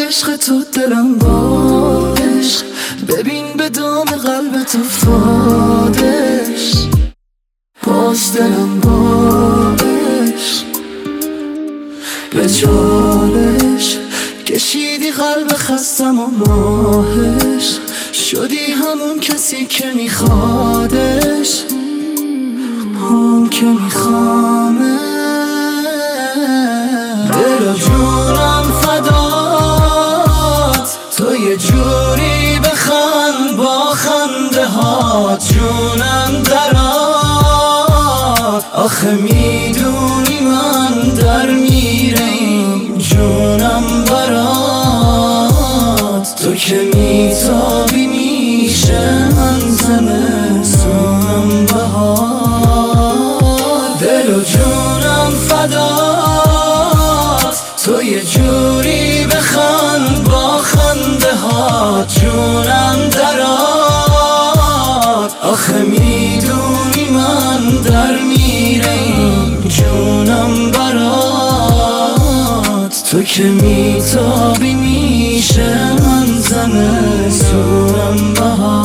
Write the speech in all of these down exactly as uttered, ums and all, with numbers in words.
عشق تو دلم با عشق، ببین به دام قلب تو فادش، باز دلم با عشق به چالش کشیدی قلب خستم و راهش، شدی همون کسی که میخوادش، هم که میخوامه. دل و جونم فدات، تو یه جوری بخند با خنده هات، جونم درات آخه میدونی من در میرم، جونم برات تو که میتابی میشه من زمستونم بهار. دل و جونم فدات، تو یه جوری بخند با خنده هات، جونم درات آخه میدونی من در میرم، جونم برات تو که میتابی میشه من زمستونم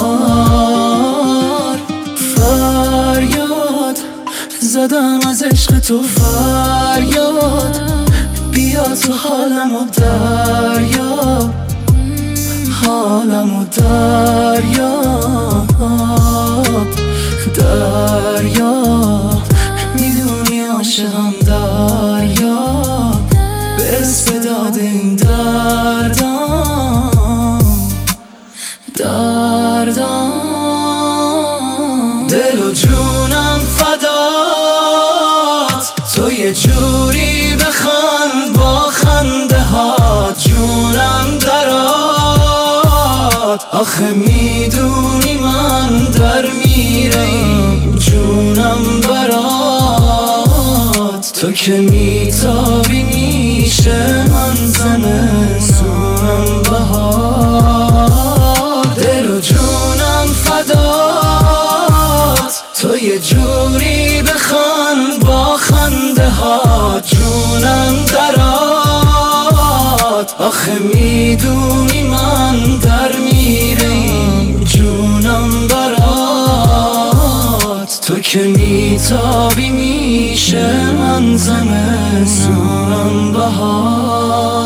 بهار. فریاد زدم از عشق تو فریاد، بیا تو حالمو دریا، حالمو دریا دریا، میدونی عاشقم دریا، به استعداد این دردم دردم. دل و جونم فدات، تو یه جوری بخند با خنده هات، جونم درات آخه میدونی من در میرم، جونم برات تو که میتابی میشه من زمستونم بهار. دل و جونم فدات، تو یه جوری بخند با خنده هات، جونم درات آخه میدونی من در میرم، جونم برات تو که میتابی میشه من زمستونم بهار.